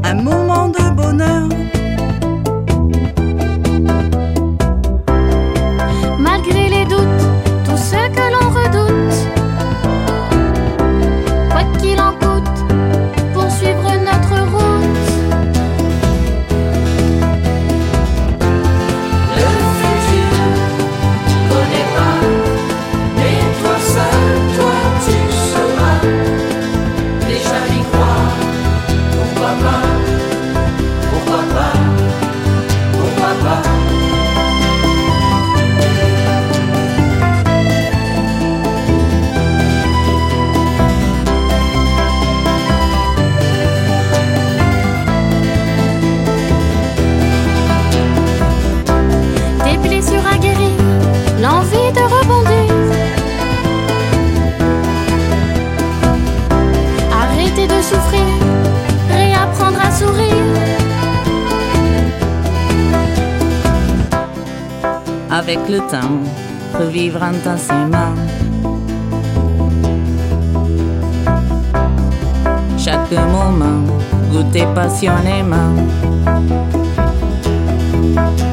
un moment de bonheur. Malgré les doutes, tout ce que l'on redoute, quoi qu'il en coûte, poursuivre notre route. Le futur, tu connais pas, mais toi seul, toi tu sauras. Déjà y croire, pourquoi pas, pourquoi pas, pourquoi pas. Des blessures à guérir, l'envie de rebondir. Arrêter de souffrir, réapprendre à sourire. Avec le temps, revivre intensément chaque moment, goûter passionnément.